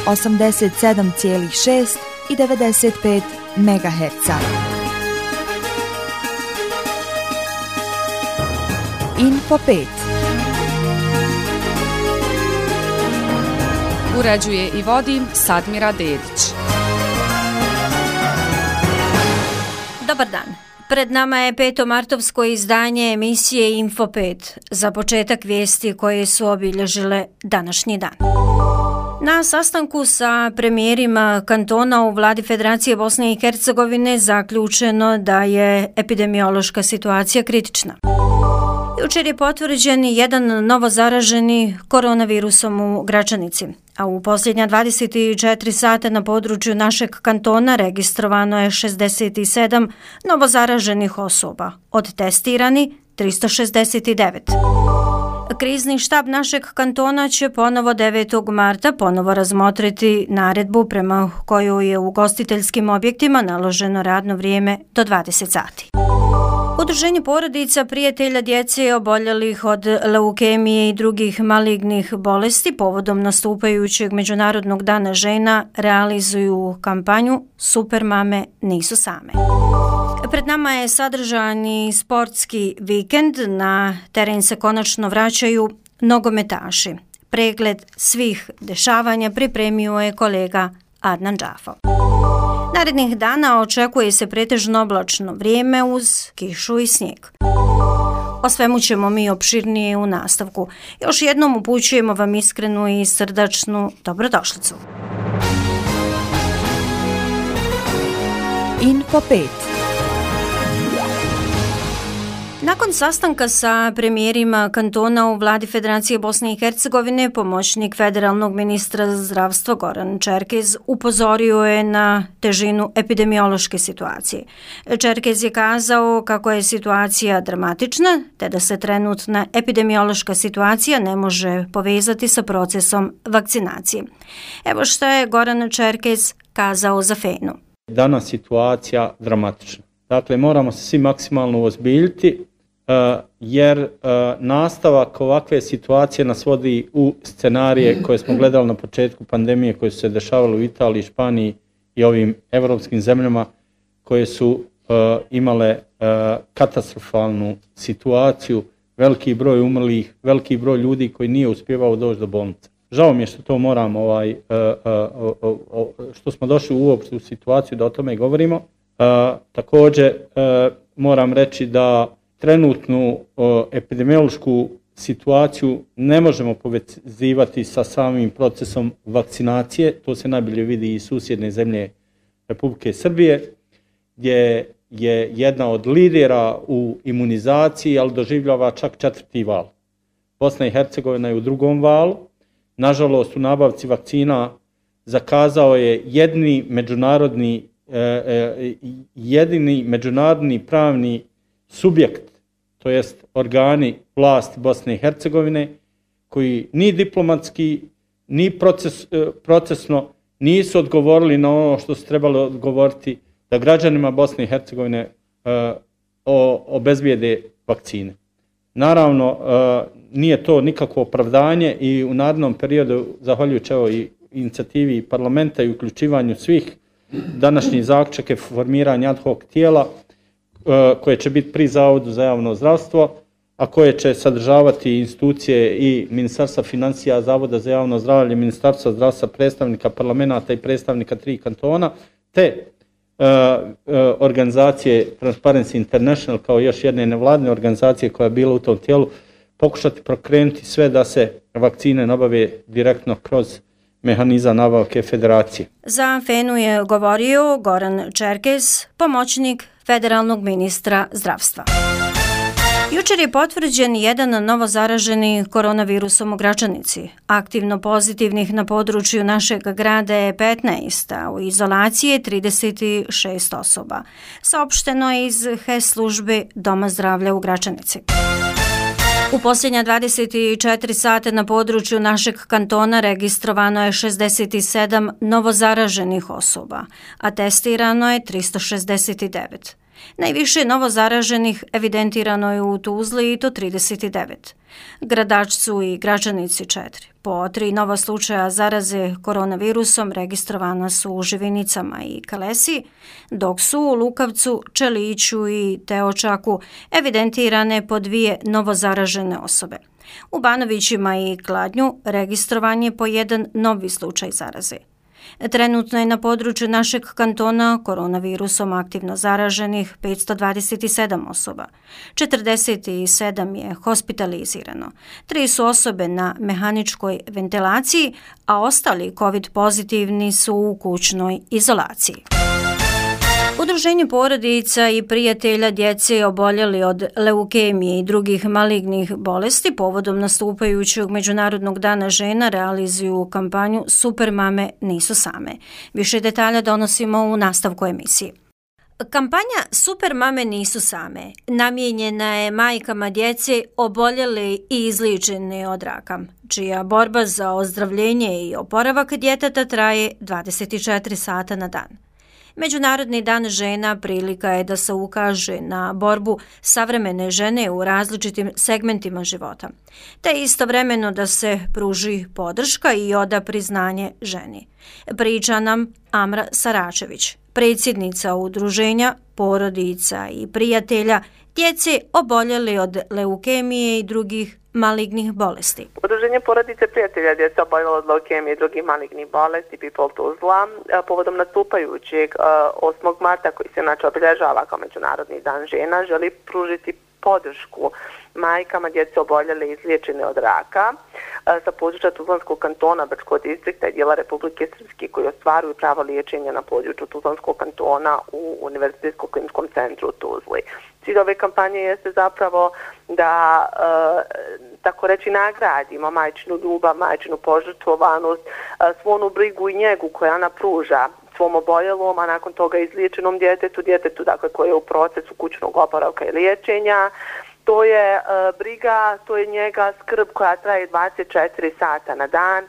87,6 i 95 MHz. Info 5. Uređuje i vodi Sadmira Dedić. Dobar dan. Pred nama je 5. martovsko izdanje emisije Info 5. Za početak vijesti koje su obilježile današnji dan. Na sastanku sa premijerima kantona u vladi Federacije Bosne i Hercegovine zaključeno da je epidemiološka situacija kritična. Jučer je potvrđen jedan novozaraženi koronavirusom u Gračanici, a u posljednja 24 sata na području našeg kantona registrovano je 67 novozaraženih osoba, od testirani 369. Krizni štab našeg kantona će ponovo 9. marta ponovo razmotriti naredbu prema kojoj je u ugostiteljskim objektima naloženo radno vrijeme do 20 sati. Udruženje porodica prijatelja djece oboljelih od leukemije i drugih malignih bolesti povodom nastupajućeg Međunarodnog dana žena realizuju kampanju Super mame nisu same. Pred nama je sadržani sportski vikend, na teren se konačno vraćaju nogometaši. Pregled svih dešavanja pripremio je kolega Adnan Džafo. Narednih dana očekuje se pretežno oblačno vrijeme uz kišu i snijeg. O svemu ćemo mi opširnije u nastavku. Još jednom upućujemo vam iskrenu i srdačnu dobrodošlicu. Info 5. Nakon sastanka sa premijerima kantona u vladi Federacije Bosne i Hercegovine, pomoćnik federalnog ministra zdravstva Goran Čerkez upozorio je na težinu epidemiološke situacije. Čerkez je kazao kako je situacija dramatična, te da se trenutna epidemiološka situacija ne može povezati sa procesom vakcinacije. Evo što je Goran Čerkez kazao za Fenu. Danas situacija dramatična. Dakle, moramo se svi maksimalno uozbiljiti jer nastavak ovakve situacije nas vodi u scenarije koje smo gledali na početku pandemije, koje su se dešavale u Italiji, Španiji i ovim evropskim zemljama koje su imale katastrofalnu situaciju, veliki broj umrlih, veliki broj ljudi koji nije uspjevao doći do bolnice. Žao mi je što to moram, što smo došli uopšte u situaciju da o tome govorimo. Također moram reći da trenutnu epidemiološku situaciju ne možemo povezivati sa samim procesom vakcinacije. To se najbolje vidi iz susjedne zemlje Republike Srbije, gdje je jedna od lidera u imunizaciji, ali doživljava čak 4. val. Bosna i Hercegovina je u 2. valu. Nažalost, u nabavci vakcina zakazao je jedini međunarodni pravni subjekt, to jest organi vlasti Bosne i Hercegovine, koji ni diplomatski, ni procesno nisu odgovorili na ono što su trebali odgovoriti, da građanima Bosne i Hercegovine obezbijede vakcine. Naravno, nije to nikakvo opravdanje i u narednom periodu, zahvaljujući i inicijativi parlamenta i uključivanju svih, današnji zaključak je formiranje ad hoc tijela koje će biti pri Zavodu za javno zdravstvo, a koje će sadržavati institucije i Ministarstva financija, Zavoda za javno zdravlje, Ministarstva zdravstva, predstavnika parlamenta i predstavnika 3 kantona, te organizacije Transparency International kao još jedne nevladine organizacije koja je bila u tom tijelu, pokušati prokrenuti sve da se vakcine nabave direktno kroz mehanizam nabavke federacije. Za Fenu je govorio Goran Čerkez, pomoćnik federalnog ministra zdravstva. Jučer je potvrđen jedan novozaraženi koronavirusom u Gračanici. Aktivno pozitivnih na području našeg grada je 15, a u izolaciji je 36 osoba. Saopšteno je iz HES službe Doma zdravlja u Gračanici. U posljednja 24 sata na području našeg kantona registrovano je 67 novozaraženih osoba, a testirano je 369. Najviše novozaraženih evidentirano je u Tuzli i to 39. Gradačcu i Gračanici 4. Po 3 nova slučaja zaraze koronavirusom registrovana su u Živinicama i Kalesi, dok su u Lukavcu, Čeliću i Teočaku evidentirane po 2 novozaražene osobe. U Banovićima i Kladnju registrovan je po 1 novi slučaj zaraze. Trenutno je na području našeg kantona koronavirusom aktivno zaraženih 527 osoba. 47 je hospitalizirano. 3 su osobe na mehaničkoj ventilaciji, a ostali COVID pozitivni su u kućnoj izolaciji. Udruženje porodica i prijatelja djece oboljeli od leukemije i drugih malignih bolesti povodom nastupajućeg Međunarodnog dana žena realizuju kampanju Super mame nisu same. Više detalja donosimo u nastavku emisije. Kampanja Super mame nisu same namijenjena je majkama djece oboljele i izliječene od raka, čija borba za ozdravljenje i oporavak djeteta traje 24 sata na dan. Međunarodni dan žena prilika je da se ukaže na borbu savremene žene u različitim segmentima života, te istovremeno da se pruži podrška i oda priznanje ženi. Priča nam Amra Saračević, predsjednica Udruženja porodica i prijatelja djece oboljeli od leukemije i drugih malignih bolesti. Udruženje porodice prijatelja djece oboljelo od leukemije i drugih malignih bolesti People Tuzla povodom nastupajućeg 8. marta koji se inače obilježava kao Međunarodni dan žena želi pružiti podršku majkama djece oboljele i izliječene od raka sa područja Tuzlanskog kantona, Brčkog distrikta i dijela Republike Srpske koji ostvaruju pravo liječenja na području Tuzlanskog kantona u Univerzitetskom kliničkom centru u Tuzli. Cilj ove kampanje jeste zapravo da tako reći nagradimo majčinu ljubav, majčinu požrtvovanost, svu onu brigu i njegu koja ona pruža svom oboljelom, a nakon toga izliječenom djetetu dakle koje je u procesu kućnog oporavka i liječenja. To je briga, to je njega skrb koja traje 24 sata na dan,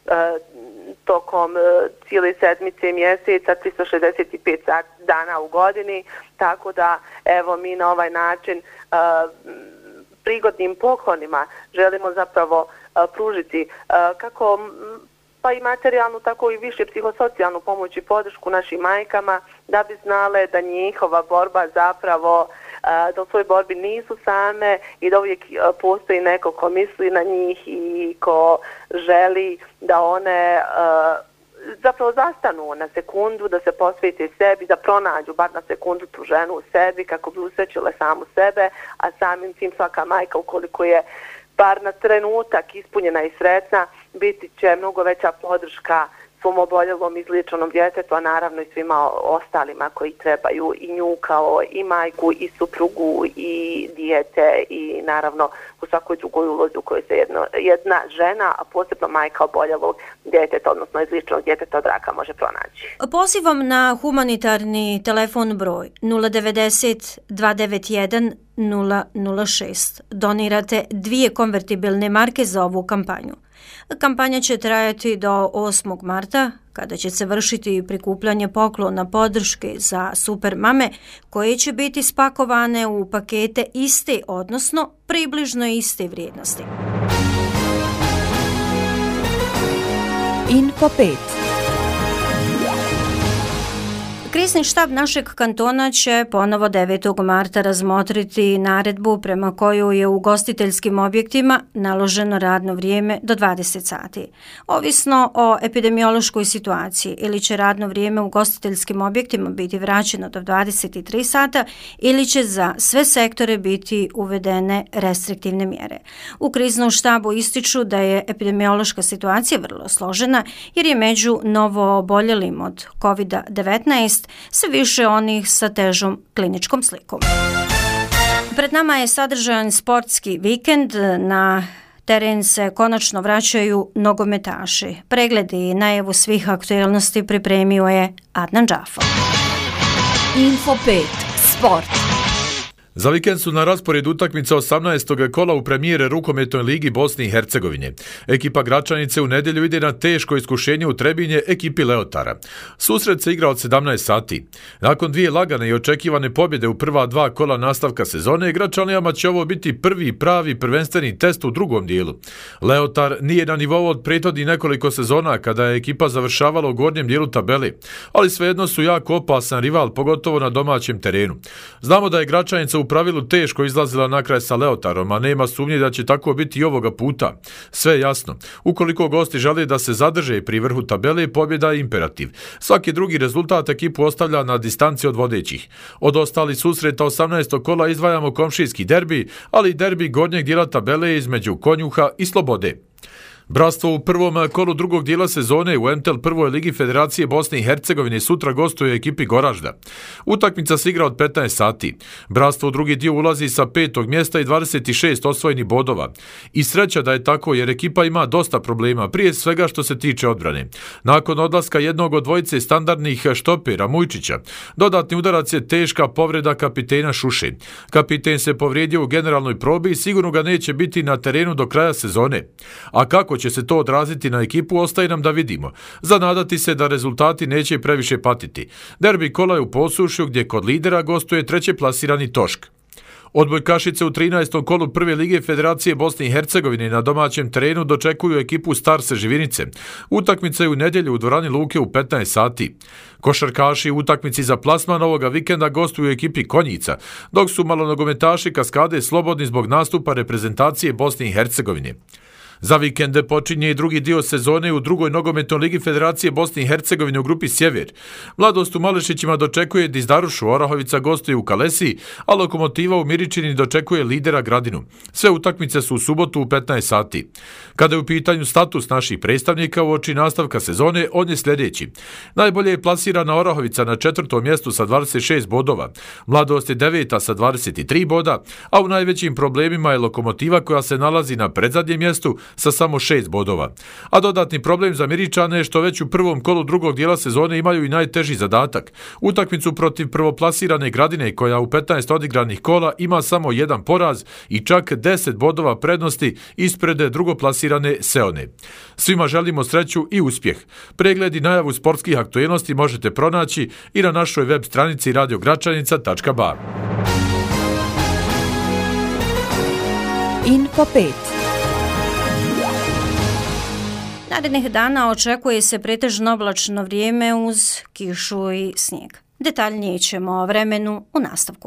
tokom cijele sedmice i mjeseca, 365 dana u godini, tako da evo mi na ovaj način prigodnim poklonima želimo zapravo pružiti kako pa i materijalnu, tako i više psihosocijalnu pomoć i podršku našim majkama da bi znale da njihova borba zapravo da u svojoj borbi nisu same i da uvijek postoji neko ko misli na njih i ko želi da one zapravo zastanu na sekundu, da se posvete sebi, da pronađu bar na sekundu tu ženu u sebi kako bi usrećile samu sebe, a samim tim svaka majka ukoliko je bar na trenutak ispunjena i sretna, biti će mnogo veća podrška svom oboljelom izliječenom djetetu, a naravno i svima ostalima koji trebaju i nju kao i majku i suprugu i dijete i naravno u svakoj drugoj ulozi u kojoj se jedna žena, a posebno majka oboljelog djeteta, odnosno izliječenog djeteta od raka može pronaći. Pozivam na humanitarni telefon broj 090 291 006. Donirate 2 konvertibilne marke za ovu kampanju. Kampanja će trajati do 8. marta, kada će se vršiti prikupljanje poklona podrške za super mame, koje će biti spakovane u pakete iste, odnosno približno iste vrijednosti. Info 5. Krizni štab našeg kantona će ponovo 9. marta razmotriti naredbu prema kojoj je u ugostiteljskim objektima naloženo radno vrijeme do 20 sati. Ovisno o epidemiološkoj situaciji, ili će radno vrijeme u ugostiteljskim objektima biti vraćeno do 23 sata ili će za sve sektore biti uvedene restriktivne mjere. U kriznom štabu ističu da je epidemiološka situacija vrlo složena jer je među novo oboljelim od COVID-19 sve više onih sa težom kliničkom slikom. Pred nama je sadržajan sportski vikend. Na teren se konačno vraćaju nogometaši. Pregledi i najavu svih aktuelnosti pripremio je Adnan Džafo. Info 5. Sport. Za vikend su na rasporedu utakmica 18. kola u premijere rukometnoj ligi Bosne i Hercegovine. Ekipa Gračanice u nedjelju ide na teško iskušenje u Trebinje ekipi Leotara. Susret se igra od 17 sati. Nakon dvije lagane i očekivane pobjede u prva dva kola nastavka sezone, Gračanijama će ovo biti prvi pravi prvenstveni test u drugom dijelu. Leotar nije na nivou od prethodnih nekoliko sezona kada je ekipa završavala u gornjem dijelu tabele, ali svejedno su jako opasan rival, pogotovo na domaćem terenu. Znamo da je Gračanica u pravilu teško izlazila na kraj sa Leotarom, a nema sumnje da će tako biti i ovoga puta. Sve je jasno. Ukoliko gosti žele da se zadrže pri vrhu tabele, pobjeda je imperativ. Svaki drugi rezultat ekipu ostavlja na distanci od vodećih. Od ostalih susreta 18. kola izdvajamo komšijski derbi, ali i derbi gornjeg dijela tabele između Konjuha i Slobode. Bratstvo u prvom kolu drugog dijela sezone u MTEL prvoj ligi Federacije Bosne i Hercegovine sutra gostuje ekipi Goražda. Utakmica se igra od 15 sati. Bratstvo u drugi dio ulazi sa 5. mjesta i 26 osvojenih bodova. I sreća da je tako jer ekipa ima dosta problema, prije svega što se tiče odbrane. Nakon odlaska jednog od dvojice standardnih štopera Mujčića, dodatni udarac je teška povreda kapitena Šuše. Kapiten se povrijedio u generalnoj probi i sigurno ga neće biti na terenu do kraja sezone. A kako će se to odraziti na ekipu, ostaje nam da vidimo. Zanadati se da rezultati neće previše patiti. Derbi kola je u Posušju gdje kod lidera gostuje treće plasirani Tošk. Odbojkašice u 13. kolu prve lige Federacije Bosne i Hercegovine na domaćem terenu dočekuju ekipu Starse Živinice. Utakmica je u nedjelju u dvorani Luke u 15 sati. Košarkaši u utakmici za plasman ovoga vikenda gostuju ekipi Konjica, dok su malonogometaši Kaskade slobodni zbog nastupa reprezentacije Bosne i Hercegovine. Za vikende počinje i drugi dio sezone u drugoj nogometnoj ligi Federacije Bosne i Hercegovine u grupi Sjever. Mladost u Malešićima dočekuje Dizdarušu, Orahovica gostuje u Kalesi, a Lokomotiva u Miričini dočekuje lidera Gradinu. Sve utakmice su u subotu u 15 sati. Kada je u pitanju status naših predstavnika uoči nastavka sezone, on je sljedeći. Najbolje je plasirana Orahovica na 4. mjestu sa 26 bodova. Mladost je 9. sa 23 boda, a u najvećim problemima je Lokomotiva koja se nalazi na predzadnjem mjestu sa samo 6 bodova. A dodatni problem za Miričane je što već u prvom kolu drugog dijela sezone imaju i najteži zadatak. Utakmicu protiv prvoplasirane Gradine koja u 15 odigranih kola ima samo jedan poraz i čak 10 bodova prednosti ispred drugoplasirane Seone. Svima želimo sreću i uspjeh. Pregled i najavu sportskih aktualnosti možete pronaći i na našoj web stranici radiogračanica.ba. Info 5. Narednih dana očekuje se pretežno oblačno vrijeme uz kišu i snijeg. Detaljnije ćemo o vremenu u nastavku.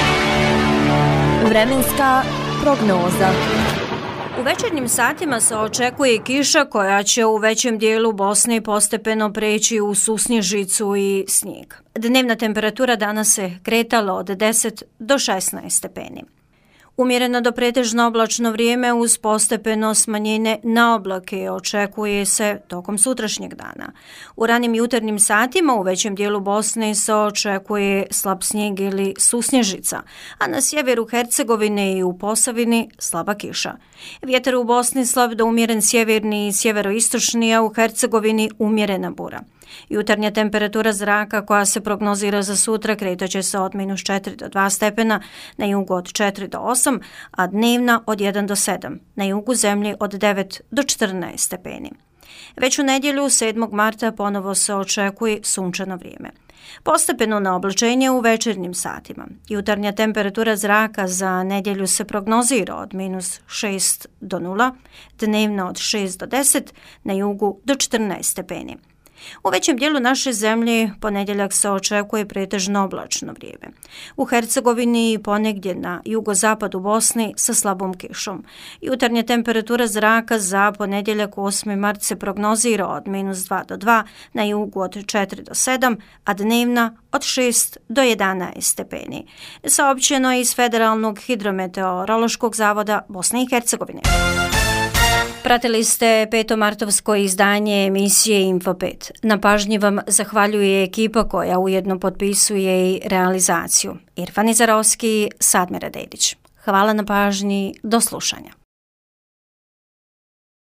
Vremenska prognoza. U večernjim satima se očekuje kiša koja će u većem dijelu Bosne postepeno preći u susnježicu i snijeg. Dnevna temperatura danas se kretala od 10 do 16 stepeni. Umjereno do pretežno oblačno vrijeme uz postepeno smanjenje na oblake očekuje se tokom sutrašnjeg dana. U ranim jutarnjim satima u većem dijelu Bosne se očekuje slab snijeg ili susnježica, a na sjeveru Hercegovine i u Posavini slaba kiša. Vjetar u Bosni slab do umjeren sjeverni i sjeveroistočni, a u Hercegovini umjerena bura. Jutarnja temperatura zraka koja se prognozira za sutra kretaće se od -4 do 2 stepena, na jugu od 4 do 8, a dnevna od 1 do 7, na jugu zemlje od 9 do 14 stepeni. Već u nedjelju 7. marta ponovo se očekuje sunčano vrijeme. Postepeno na oblačenje u večernjim satima. Jutarnja temperatura zraka za nedjelju se prognozira od -6 do 0, dnevna od 6 do 10, na jugu do 14 stepeni. U većem dijelu naše zemlje ponedjeljak se očekuje pretežno oblačno vrijeme. U Hercegovini i ponegdje na jugozapadu Bosne sa slabom kišom. Jutarnja temperatura zraka za ponedjeljak 8. mart se prognozira od -2 do 2, na jugu od 4 do 7, a dnevna od 6 do 11 stepeni. Saopćeno je iz Federalnog hidrometeorološkog zavoda Bosne i Hercegovine. Pratili ste petomartovsko izdanje emisije Info 5. Na pažnji vam zahvaljuje ekipa koja ujedno potpisuje i realizaciju. Irfan Izarovski, Sadmira Dedić. Hvala na pažnji, do slušanja.